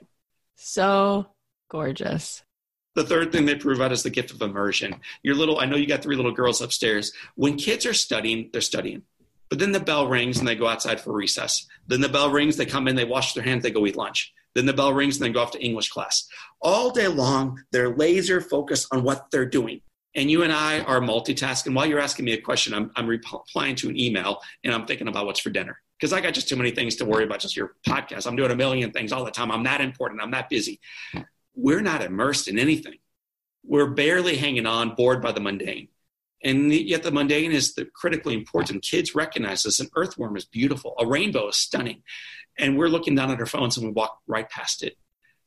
So gorgeous. The third thing they prove out is the gift of immersion. I know you got 3 little girls upstairs. When kids are studying, they're studying. But then the bell rings and they go outside for recess. Then the bell rings, they come in, they wash their hands, they go eat lunch. Then the bell rings and they go off to English class. All day long, they're laser focused on what they're doing. And you and I are multitasking. While you're asking me a question, I'm replying to an email and I'm thinking about what's for dinner. Because I got just too many things to worry about, just your podcast. I'm doing a million things all the time. I'm that important. I'm that busy. We're not immersed in anything. We're barely hanging on, bored by the mundane. And yet the mundane is critically important. Kids recognize this. An earthworm is beautiful. A rainbow is stunning. And we're looking down at our phones and we walk right past it.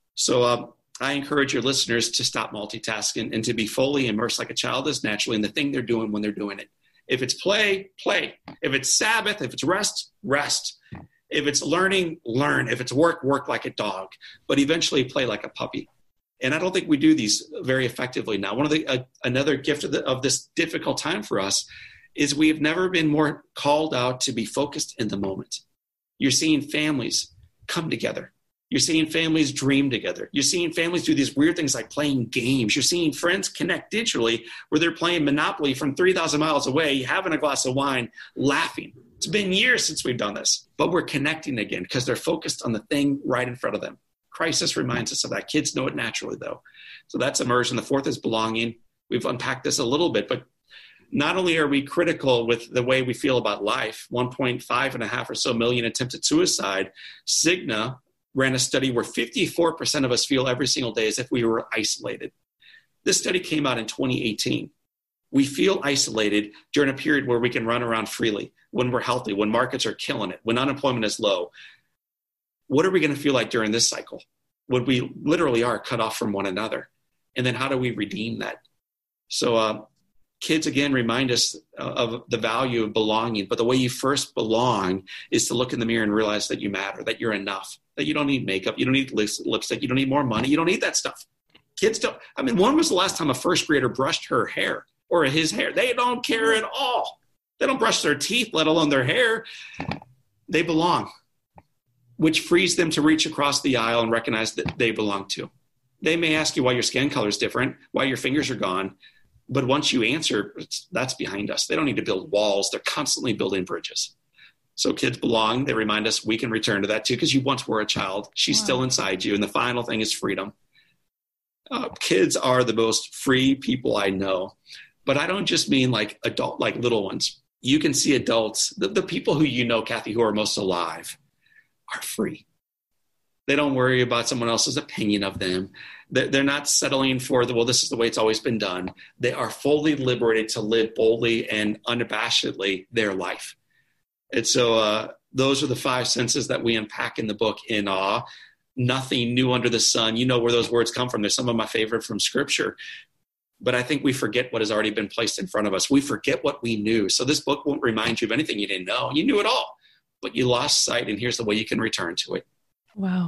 So I encourage your listeners to stop multitasking and to be fully immersed like a child is naturally in the thing they're doing when they're doing it. If it's play, play. If it's Sabbath, if it's rest, rest. If it's learning, learn. If it's work, work like a dog. But eventually play like a puppy. And I don't think we do these very effectively now. One of the another gift of this difficult time for us is we have never been more called out to be focused in the moment. You're seeing families come together. You're seeing families dream together. You're seeing families do these weird things like playing games. You're seeing friends connect digitally where they're playing Monopoly from 3,000 miles away, having a glass of wine, laughing. It's been years since we've done this, but we're connecting again because they're focused on the thing right in front of them. Crisis reminds us of that. Kids know it naturally, though. So that's immersion. The fourth is belonging. We've unpacked this a little bit, but not only are we critical with the way we feel about life, 1.5 or so million attempted suicide, Cigna ran a study where 54% of us feel every single day as if we were isolated. This study came out in 2018. We feel isolated during a period where we can run around freely, when we're healthy, when markets are killing it, when unemployment is low. What are we going to feel like during this cycle when we literally are cut off from one another? And then how do we redeem that? So kids, again, remind us of the value of belonging. But the way you first belong is to look in the mirror and realize that you matter, that you're enough, that you don't need makeup, you don't need lipstick, you don't need more money, you don't need that stuff. Kids don't. I mean, when was the last time a first grader brushed her hair or his hair? They don't care at all. They don't brush their teeth, let alone their hair. They belong, which frees them to reach across the aisle and recognize that they belong too. They may ask you why your skin color is different, why your fingers are gone. But once you answer, that's behind us. They don't need to build walls. They're constantly building bridges. So kids belong. They remind us we can return to that too because you once were a child. She's still inside you. And the final thing is freedom. Kids are the most free people I know. But I don't just mean like little ones. You can see adults, the people who you know, Kathy, who are most alive, are free. They don't worry about someone else's opinion of them. They're not settling for this is the way it's always been done. They are fully liberated to live boldly and unabashedly their life. And so those are the 5 senses that we unpack in the book In Awe. Nothing new under the sun. You know where those words come from. They're some of my favorite from Scripture. But I think we forget what has already been placed in front of us. We forget what we knew. So this book won't remind you of anything you didn't know. You knew it all, but you lost sight, and here's the way you can return to it. Wow.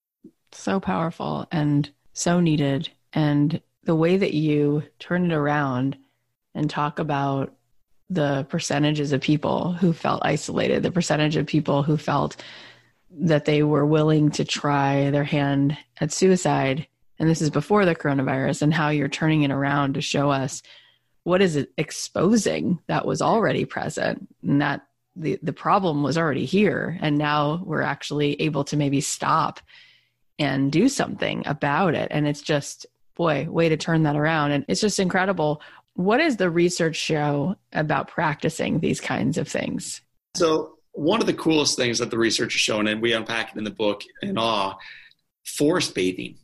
So powerful and so needed. And the way that you turn it around and talk about the percentages of people who felt isolated, the percentage of people who felt that they were willing to try their hand at suicide. And this is before the coronavirus, and how you're turning it around to show us what is it exposing that was already present, and that the problem was already here. And now we're actually able to maybe stop and do something about it. And it's just, boy, way to turn that around. And it's just incredible. What does the research show about practicing these kinds of things? So one of the coolest things that the research has shown, and we unpack it in the book In Awe, forest bathing.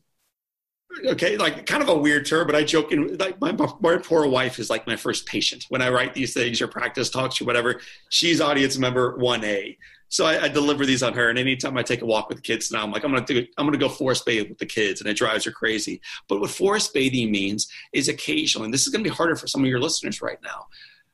Okay, like kind of a weird term, but I joke, like my poor wife is like my first patient. When I write these things or practice talks or whatever, she's audience member 1A. So I deliver these on her. And anytime I take a walk with the kids now, I'm like, I'm going to go forest bathe with the kids, and it drives her crazy. But what forest bathing means is occasionally, and this is going to be harder for some of your listeners right now,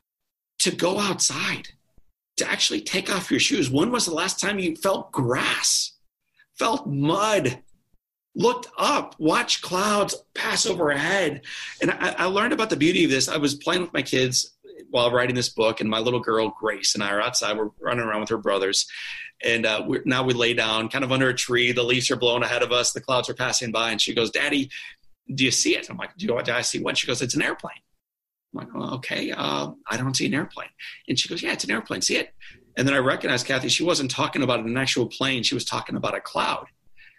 to go outside, to actually take off your shoes. When was the last time you felt grass, felt mud, looked up, watched clouds pass overhead? And I learned about the beauty of this. I was playing with my kids while writing this book, and my little girl, Grace, and I are outside. We're running around with her brothers. And now we lay down kind of under a tree. The leaves are blowing ahead of us. The clouds are passing by. And she goes, "Daddy, do you see it?" I'm like, do I see what? She goes, "It's an airplane." I'm like, "Oh, okay, I don't see an airplane." And she goes, "Yeah, it's an airplane. See it?" And then I recognized, Kathy, she wasn't talking about an actual plane. She was talking about a cloud.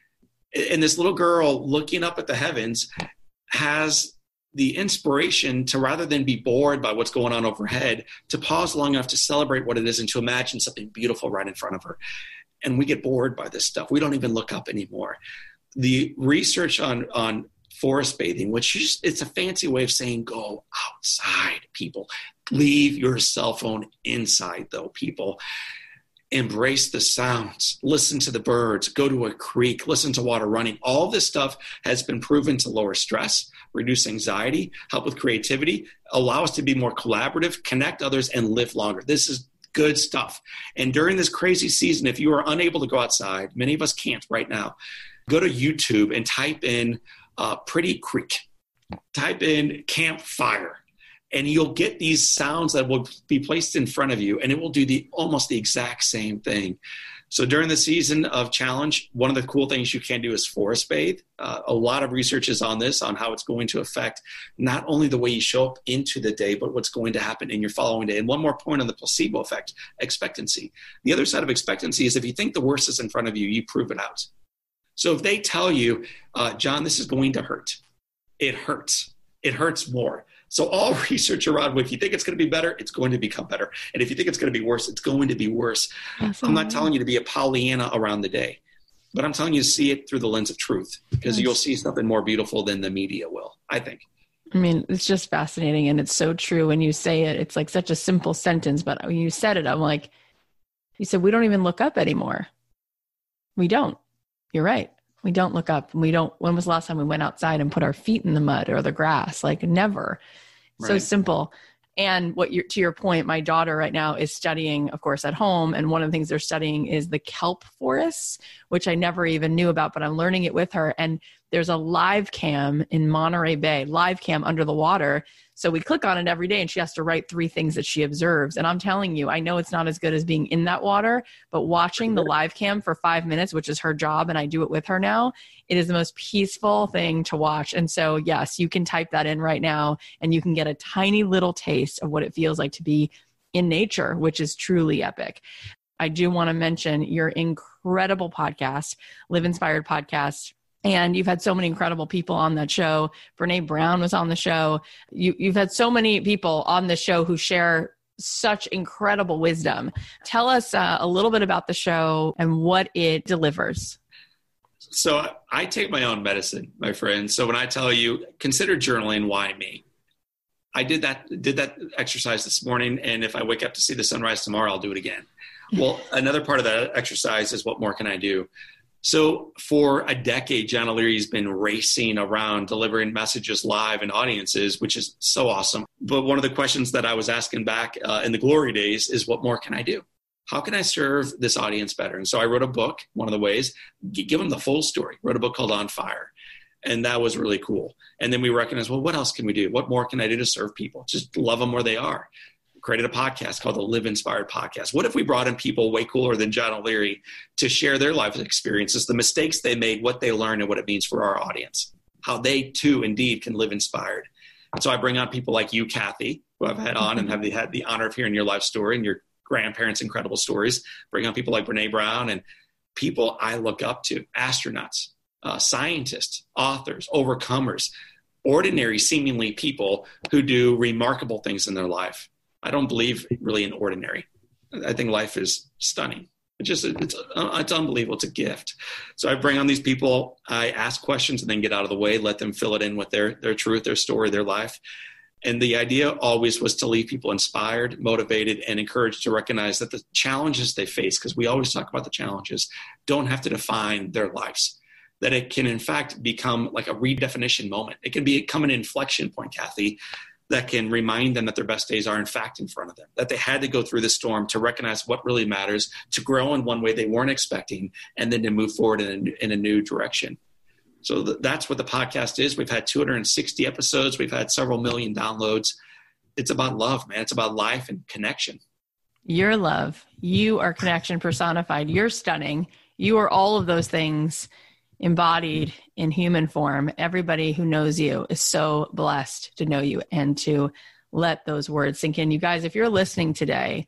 And this little girl looking up at the heavens has the inspiration to, rather than be bored by what's going on overhead, to pause long enough to celebrate what it is and to imagine something beautiful right in front of her. And we get bored by this stuff. We don't even look up anymore. The research on forest bathing, which is, it's a fancy way of saying go outside, people. Leave your cell phone inside, though, people. Embrace the sounds, listen to the birds, go to a creek, listen to water running. All this stuff has been proven to lower stress, reduce anxiety, help with creativity, allow us to be more collaborative, connect others, and live longer. This is good stuff. And during this crazy season, if you are unable to go outside, many of us can't right now, go to YouTube and type in Pretty Creek, type in campfire. And you'll get these sounds that will be placed in front of you, and it will do almost the exact same thing. So during the season of challenge, one of the cool things you can do is forest bathe. A lot of research is on this, on how it's going to affect not only the way you show up into the day, but what's going to happen in your following day. And one more point on the placebo effect, expectancy. The other side of expectancy is if you think the worst is in front of you, you prove it out. So if they tell you, John, this is going to hurt, it hurts. It hurts more. So all research around, if you think it's going to be better, it's going to become better. And if you think it's going to be worse, it's going to be worse. I'm not telling you to be a Pollyanna around the day, but I'm telling you to see it through the lens of truth, because you'll see something more beautiful than the media will, I think. I mean, it's just fascinating. And it's so true when you say it. It's like such a simple sentence, but when you said it, I'm like, you said, we don't even look up anymore. We don't. You're right. We don't look up. We don't. When was the last time we went outside and put our feet in the mud or the grass? Like never. Right. So simple. And to your point, my daughter right now is studying, of course, at home. And one of the things they're studying is the kelp forests, which I never even knew about, but I'm learning it with her. And there's a live cam in Monterey Bay, live cam under the water. So we click on it every day, and she has to write 3 things that she observes. And I'm telling you, I know it's not as good as being in that water, but watching the live cam for 5 minutes, which is her job, and I do it with her now, it is the most peaceful thing to watch. And so, yes, you can type that in right now, and you can get a tiny little taste of what it feels like to be in nature, which is truly epic. I do want to mention your incredible podcast, Live Inspired Podcast. And you've had so many incredible people on that show. Brene Brown was on the show. You've had so many people on the show who share such incredible wisdom. Tell us a little bit about the show and what it delivers. So I take my own medicine, my friend. So when I tell you, consider journaling, why me? I did that exercise this morning. And if I wake up to see the sunrise tomorrow, I'll do it again. Well, another part of that exercise is what more can I do? So for a decade, John O'Leary's been racing around delivering messages live in audiences, which is so awesome. But one of the questions that I was asking back in the glory days is, what more can I do? How can I serve this audience better? And so I wrote a book, one of the ways, give them the full story, wrote a book called On Fire. And that was really cool. And then we recognized, well, what else can we do? What more can I do to serve people? Just love them where they are. Created a podcast called the Live Inspired Podcast. What if we brought in people way cooler than John O'Leary to share their life experiences, the mistakes they made, what they learned, and what it means for our audience, how they too indeed can live inspired. And so I bring on people like you, Kathy, who I've had on and have had the honor of hearing your life story and your grandparents' incredible stories. Bring on people like Brene Brown and people I look up to, astronauts, scientists, authors, overcomers, ordinary seemingly people who do remarkable things in their life. I don't believe really in ordinary. I think life is stunning. It's unbelievable. It's a gift. So I bring on these people, I ask questions and then get out of the way, let them fill it in with their truth, their story, their life. And the idea always was to leave people inspired, motivated, and encouraged to recognize that the challenges they face, because we always talk about the challenges, don't have to define their lives. That it can, in fact, become like a redefinition moment. It can become an inflection point, Kathy, that can remind them that their best days are, in fact, in front of them, that they had to go through the storm to recognize what really matters, to grow in one way they weren't expecting, and then to move forward in a new direction. So that's what the podcast is. We've had 260 episodes. We've had several million downloads. It's about love, man. It's about life and connection. Your love. You are connection personified. You're stunning. You are all of those things embodied in human form. Everybody who knows you is so blessed to know you and to let those words sink in. You guys, if you're listening today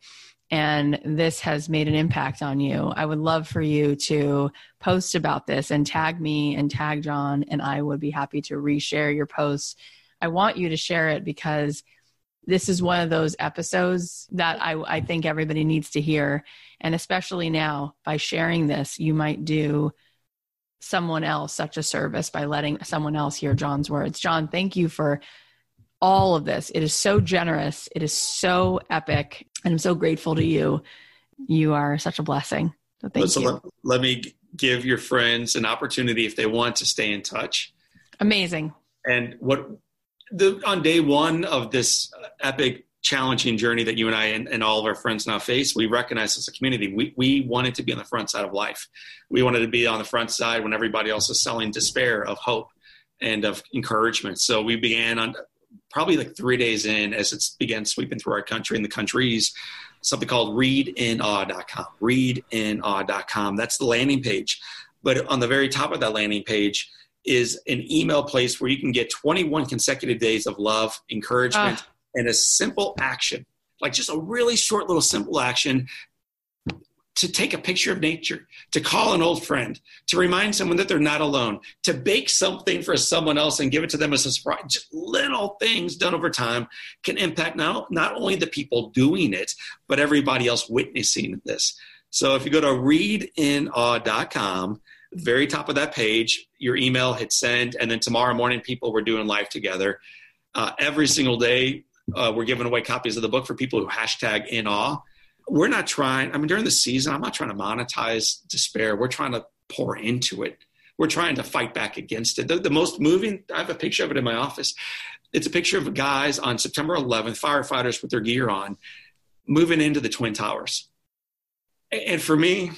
and this has made an impact on you, I would love for you to post about this and tag me and tag John, and I would be happy to reshare your post. I want you to share it because this is one of those episodes that I think everybody needs to hear. And especially now, by sharing this, you might do someone else such a service by letting someone else hear John's words. John, thank you for all of this. It is so generous. It is so epic. And I'm so grateful to you. You are such a blessing. So thank you. Let me give your friends an opportunity if they want to stay in touch. Amazing. And on day one of this epic, challenging journey that you and I and all of our friends now face, we recognize as a community, we wanted to be on the front side of life. We wanted to be on the front side when everybody else is selling despair, of hope and of encouragement. So we began on probably like 3 days in, as it began sweeping through our country and the countries, something called readinawe.com. Readinawe.com. That's the landing page. But on the very top of that landing page is an email place where you can get 21 consecutive days of love, encouragement, and a simple action, like just a really short little simple action, to take a picture of nature, to call an old friend, to remind someone that they're not alone, to bake something for someone else and give it to them as a surprise. Just little things done over time can impact not only the people doing it, but everybody else witnessing this. So if you go to readinawe.com, very top of that page, your email, hit send, and then tomorrow morning, people, we're doing life together. Every single day, we're giving away copies of the book for people who hashtag in awe. We're not trying, during the season, I'm not trying to monetize despair. We're trying to pour into it. We're trying to fight back against it. The most moving, I have a picture of it in my office. It's a picture of guys on September 11th, firefighters with their gear on, moving into the Twin Towers. And for me,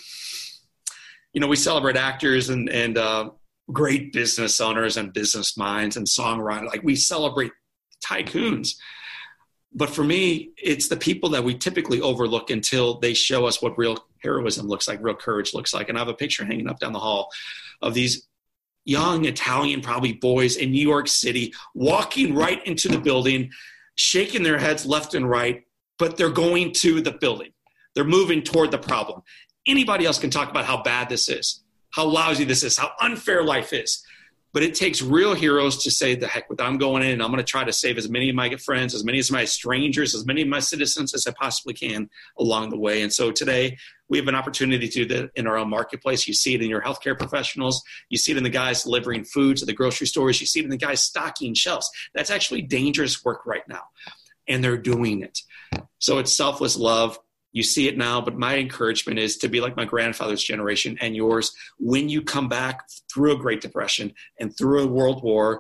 we celebrate actors and great business owners and business minds and songwriters. Like, we celebrate tycoons. But for me, it's the people that we typically overlook until they show us what real heroism looks like, real courage looks like. And I have a picture hanging up down the hall of these young Italian, probably boys in New York City, walking right into the building, shaking their heads left and right, but they're going to the building. They're moving toward the problem. Anybody else can talk about how bad this is, how lousy this is, how unfair life is. But it takes real heroes to say, the heck with it, I'm going in and I'm going to try to save as many of my friends, as many of my strangers, as many of my citizens as I possibly can along the way. And so today we have an opportunity to do that in our own marketplace. You see it in your healthcare professionals. You see it in the guys delivering food to the grocery stores. You see it in the guys stocking shelves. That's actually dangerous work right now. And they're doing it. So it's selfless love. You see it now, but my encouragement is to be like my grandfather's generation and yours when you come back through a Great Depression and through a world war,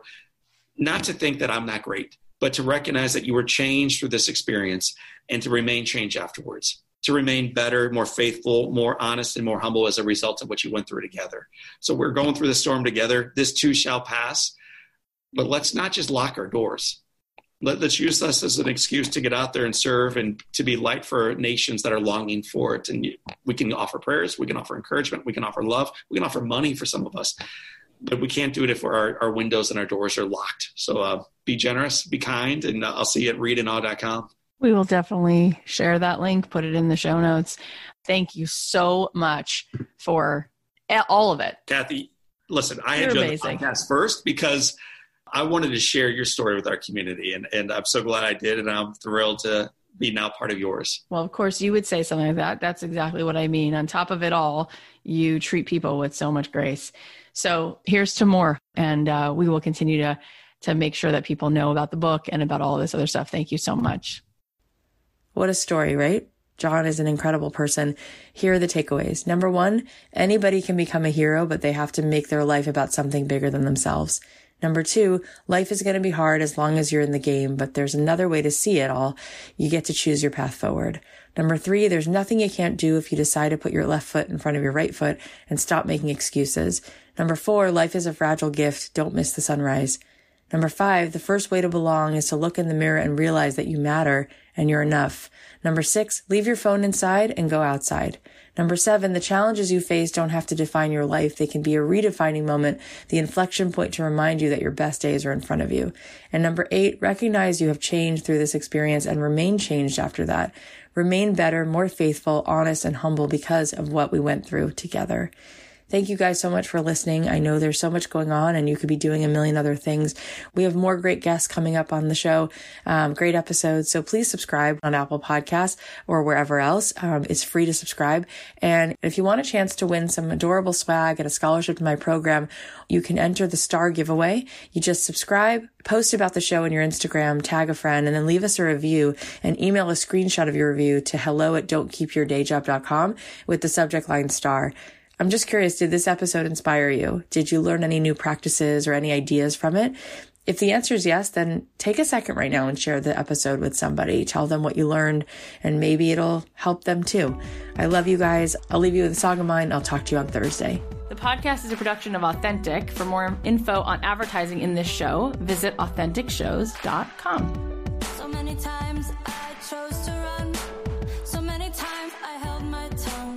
not to think that I'm not great, but to recognize that you were changed through this experience and to remain changed afterwards, to remain better, more faithful, more honest, and more humble as a result of what you went through together. So we're going through the storm together. This too shall pass, but let's not just lock our doors. Let's use this as an excuse to get out there and serve and to be light for nations that are longing for it. And we can offer prayers, we can offer encouragement, we can offer love, we can offer money for some of us, but we can't do it if our windows and our doors are locked. So be generous, be kind, and I'll see you at readingawe.com. We will definitely share that link, put it in the show notes. Thank you so much for all of it. Kathy, listen, I had you on the podcast first because I wanted to share your story with our community, and I'm so glad I did, and I'm thrilled to be now part of yours. Well, of course, you would say something like that. That's exactly what I mean. On top of it all, you treat people with so much grace. So here's to more, and we will continue to make sure that people know about the book and about all of this other stuff. Thank you so much. What a story, right? John is an incredible person. Here are the takeaways. Number one, anybody can become a hero, but they have to make their life about something bigger than themselves. Number two, life is going to be hard as long as you're in the game, but there's another way to see it all. You get to choose your path forward. Number three, there's nothing you can't do if you decide to put your left foot in front of your right foot and stop making excuses. Number four, life is a fragile gift. Don't miss the sunrise. Number five, the first way to belong is to look in the mirror and realize that you matter and you're enough. Number six, leave your phone inside and go outside. Number seven, the challenges you face don't have to define your life. They can be a redefining moment, the inflection point to remind you that your best days are in front of you. And number eight, recognize you have changed through this experience and remain changed after that. Remain better, more faithful, honest, and humble because of what we went through together. Thank you guys so much for listening. I know there's so much going on and you could be doing a million other things. We have more great guests coming up on the show, great episodes. So please subscribe on Apple Podcasts or wherever else. It's free to subscribe. And if you want a chance to win some adorable swag and a scholarship to my program, you can enter the star giveaway. You just subscribe, post about the show on your Instagram, tag a friend, and then leave us a review and email a screenshot of your review to hello@don'tkeepyourdayjob.com with the subject line star. I'm just curious, did this episode inspire you? Did you learn any new practices or any ideas from it? If the answer is yes, then take a second right now and share the episode with somebody. Tell them what you learned, and maybe it'll help them too. I love you guys. I'll leave you with a song of mine. I'll talk to you on Thursday. The podcast is a production of Authentic. For more info on advertising in this show, visit AuthenticShows.com. So many times I chose to run. So many times I held my tongue.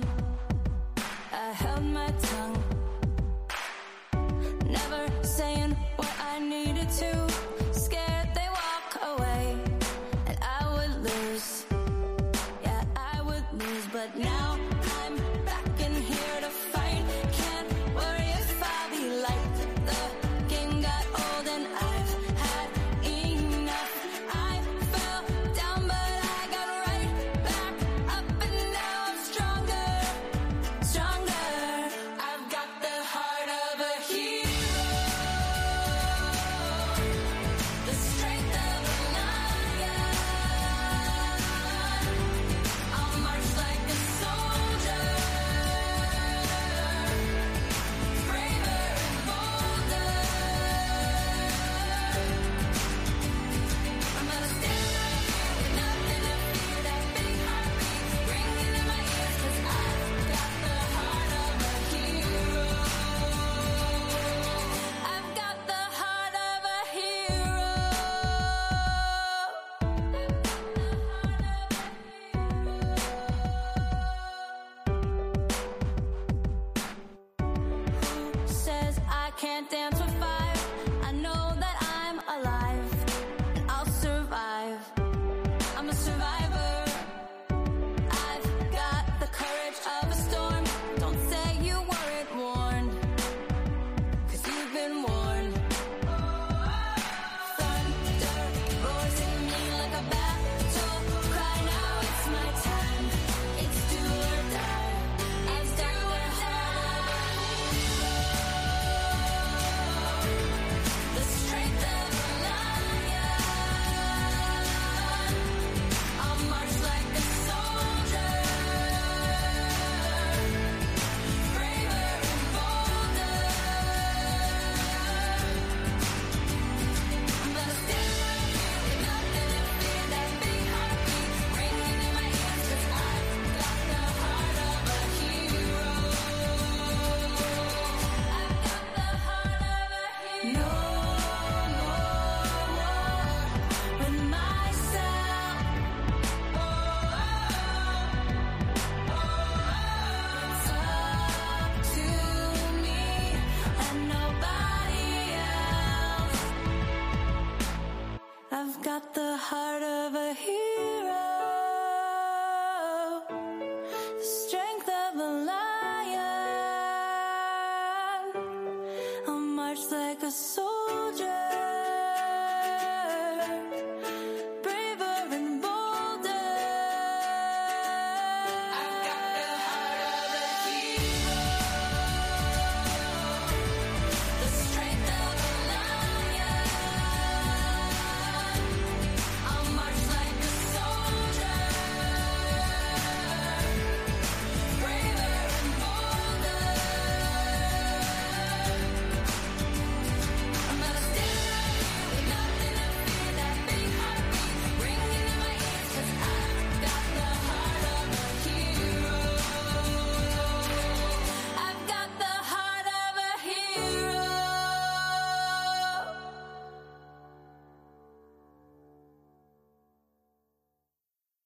Never saying what I needed to. Scared they walk away and I would lose. Yeah, I would lose. But now I'm back in here to fight. Can't worry if I be like the game got old and I've had enough. I fell down but I got right back got the heart of a hero.